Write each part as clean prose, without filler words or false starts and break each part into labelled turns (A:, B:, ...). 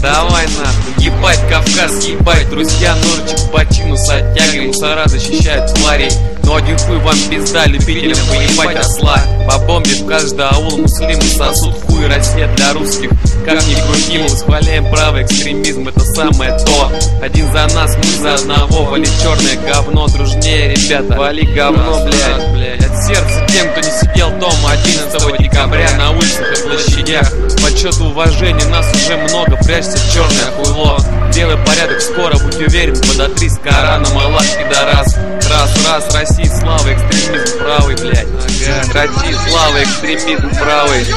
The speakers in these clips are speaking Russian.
A: давай нахуй. Ебать Кавказ, ебать, друзья, ножичек бочину с оттягой. Мусора защищают тварей, но один хуй вам пизда, любителям поебать осла. По бомбе в каждый аул муслимы сосут хуй, Россия для русских. Как ни крути, мы восхваляем правый экстремизм, это самое то. Один за нас, мы за одного. Вали черное говно, дружнее, ребята. Вали говно, блядь. От сердца тем, кто не сидел дома 11 декабря на улицах и площадях. Почет и уважение, нас уже много, прячься в черное хуйло. Делай порядок скоро, будь уверен, подотри с Кораном, Аллах, пидорас. Раз, Россия, слава, экстремизм правый, блядь. Ага, Россия, слава, экстремизм правый.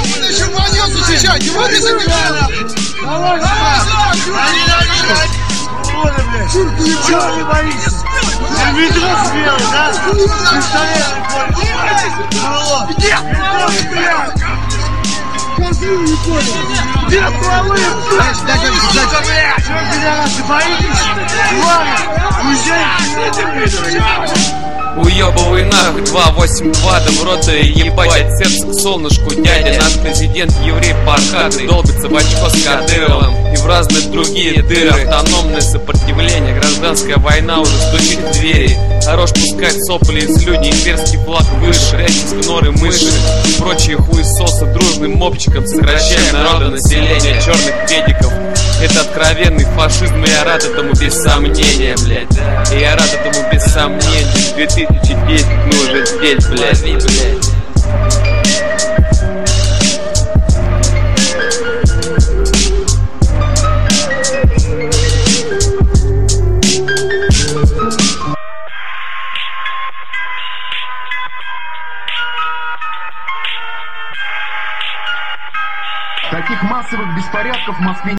B: Чего не боишься? Ведро сбил, да? Козлы не понял! Где стволы, блядь? Чего, пидорасы, боитесь? Ладно, уезжайте!
A: Уебывай нахуй 282, да в рот и ебать от сердца к солнышку. Дядя, наш президент, еврей пархатый, долбится в очко с Кадыровым и в разные другие дыры. Автономное сопротивление, гражданская война уже стучит в двери. Хорош пускать сопли из слюни, имперский флаг выше, речь норы мыши и прочие хуесосы дружным мопчиком сокращаем народонаселение черных педиков. Это откровенный фашизм, и я рад этому без сомнения, блядь. И я рад этому без сомнения. 2010 мы уже здесь, блядь.
C: Таких массовых беспорядков в Москве